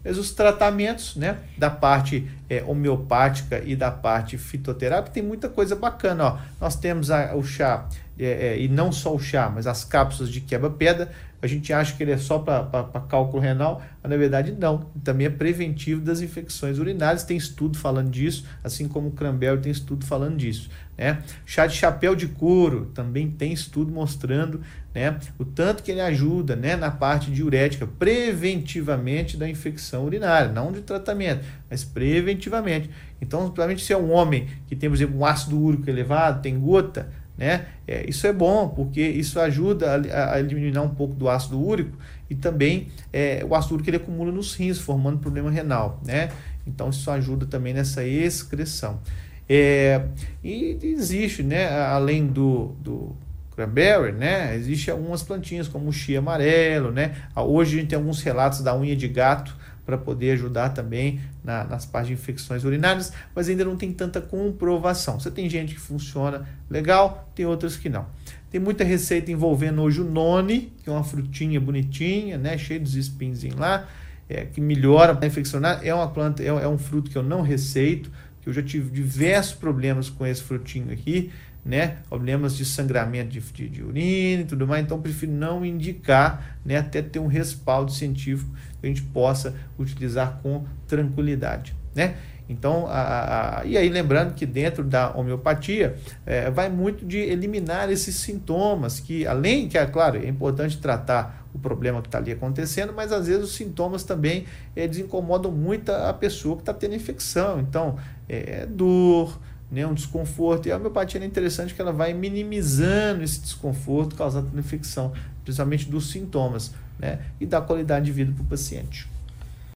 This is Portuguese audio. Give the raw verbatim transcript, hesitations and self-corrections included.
Mas os tratamentos, né, da parte é, homeopática e da parte fitoterápica tem muita coisa bacana. Ó. Nós temos a, o chá, é, é, e não só o chá, mas as cápsulas de quebra-pedra. A gente acha que ele é só para cálculo renal, mas na verdade não. Também é preventivo das infecções urinárias. Tem estudo falando disso, assim como o cranberry tem estudo falando disso. Né? Chá de chapéu de couro também tem estudo mostrando, né, o tanto que ele ajuda, né, na parte diurética, preventivamente da infecção urinária, não de tratamento, mas preventivamente. Então, principalmente se é um homem que tem, por exemplo, um ácido úrico elevado, tem gota, né, é, isso é bom, porque isso ajuda a, a eliminar um pouco do ácido úrico e também é, o ácido úrico ele acumula nos rins, formando problema renal, né? Então, isso ajuda também nessa excreção. É, e existe, né, além do, do cranberry, né, existe algumas plantinhas como o chia amarelo, né? Hoje a gente tem alguns relatos da unha de gato para poder ajudar também na, nas partes de infecções urinárias, mas ainda não tem tanta comprovação. Você tem gente que funciona legal, tem outras que não. Tem muita receita envolvendo hoje o noni, que é uma frutinha bonitinha, né, cheio dos espinhos lá, é, que melhora a infecção urinária. É uma planta, é, é um fruto que eu não receito, que eu já tive diversos problemas com esse frutinho aqui, né, problemas de sangramento de, de, de urina e tudo mais, então prefiro não indicar, né, até ter um respaldo científico que a gente possa utilizar com tranquilidade, né? Então, a, a, e aí lembrando que dentro da homeopatia é, vai muito de eliminar esses sintomas, que além que, é claro, é importante tratar o problema que está ali acontecendo, mas às vezes os sintomas também é, desincomodam muito a pessoa que está tendo infecção, então é, dor, né, um desconforto, e a homeopatia é interessante que ela vai minimizando esse desconforto causado pela infecção, principalmente dos sintomas, né, e dá qualidade de vida para o paciente.